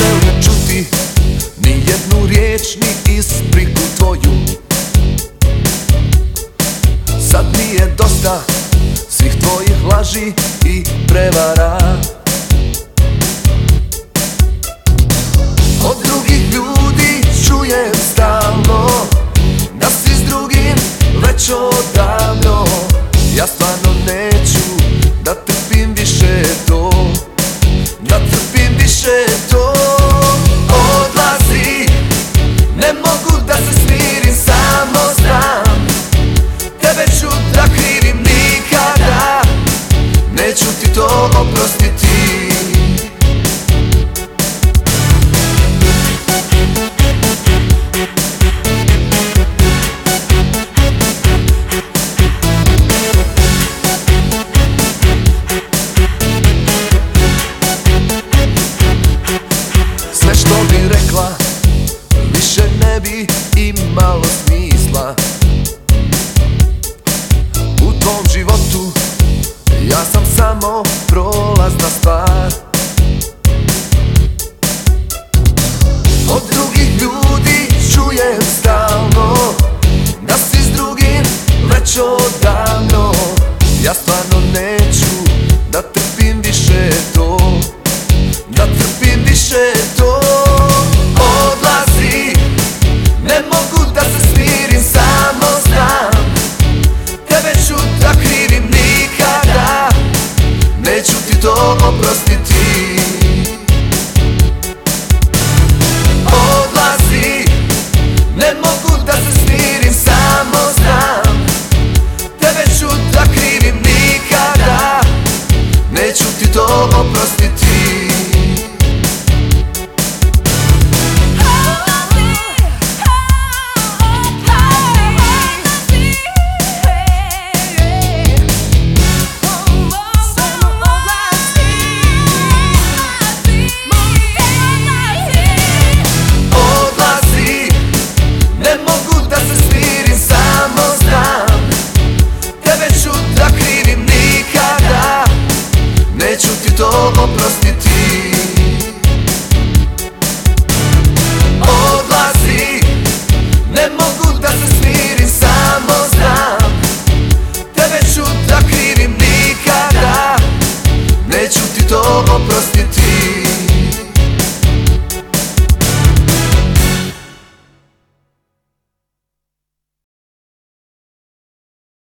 želim čuti ni jednu riječ, ni ispriku tvoju. Sad mi je dosta svih tvojih laži i prevara. Od drugih ljudi čujem stalno da si s drugim već odavno. Ja stvarno neću da trpim više to, da trpim više to. Odlazi, ne mogu da se smirim, samo znam tebe ću da krivim nikada, neću ti to oprostiti. Sve što bi rekla više ne bi imalo smisla. U tvom životu ja sam samo prolazna stvar. Od drugih ljudi čujem stalno da si s drugim već odavno. Ja stvarno neću da trpim više to, da trpim više to. Odlazi, ne mogu da se smirim, samo znam tebe ću da krivim nikada, neću ti to oprostiti. Odlazi, ne mogu da se smirim, samo znam tebe ću da krivim nikada, neću ti to oprostiti. Neću ti to oprostiti. Odlazi, ne mogu da se smirim, samo znam tebe ću da krivim nikada, neću ti to oprostiti.